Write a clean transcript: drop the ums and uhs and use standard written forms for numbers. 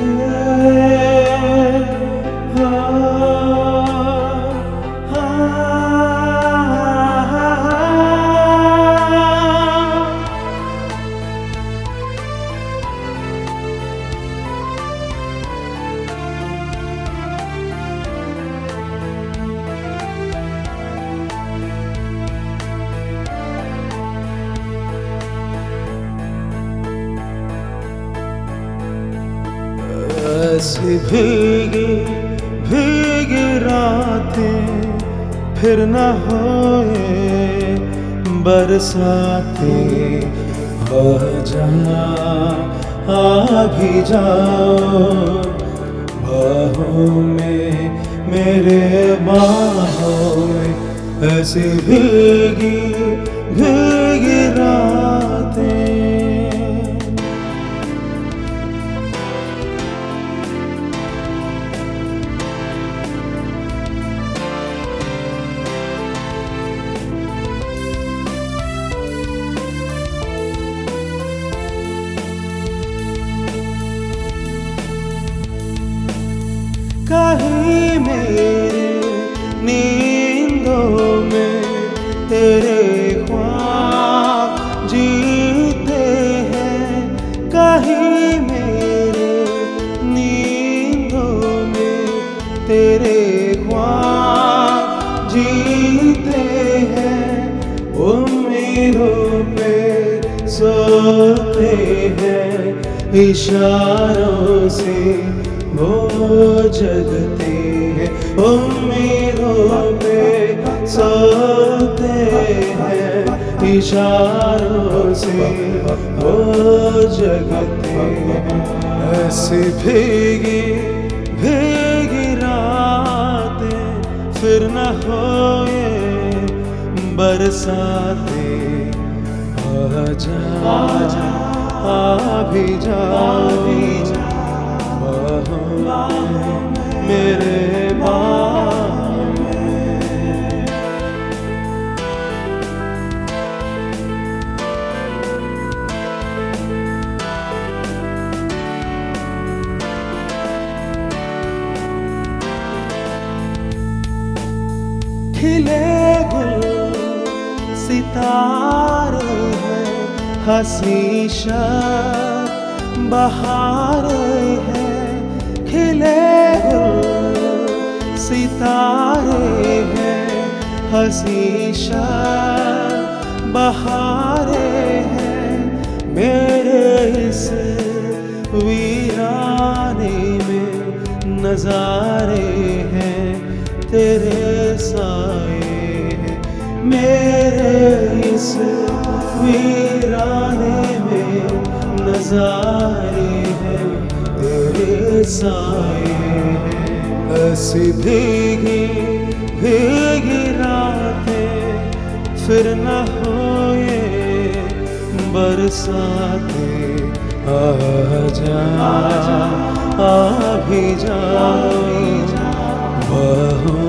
ऐसी भीगी भीगी रातें फिर न होए बरसातें। हो जाना आ भी जाओ बाहों में, मेरे बाहों में। ऐसी भीगी भीगी रातें। कहीं मेरे नींदों में तेरे ख्वाब जीते हैं। कहीं मेरे नींदों में तेरे ख्वाब जीते हैं। उम्मीदों पे सोते हैं, इशारों से वो जगते हैं। उम्मीदों पे सोते हैं, इशारों से वो जगते हैं। ऐसी भीगी भीगी रातें फिर न होए बरसातें। आजा आ भी जा मेरे बाहों में। खिले गुल सितारे हैं, हंसी शब बहारे हैं। खिले सितारे हैं, हंसी शब बहारे हैं। मेरे इस वीराने में नजारे हैं, तेरे साए हैं। मेरे इस वीराने में नजारे हैं, तेरे साए हैं। ऐसी भीगी भीगी रातें फिर न होए बरसातें। आ भी जा बाहों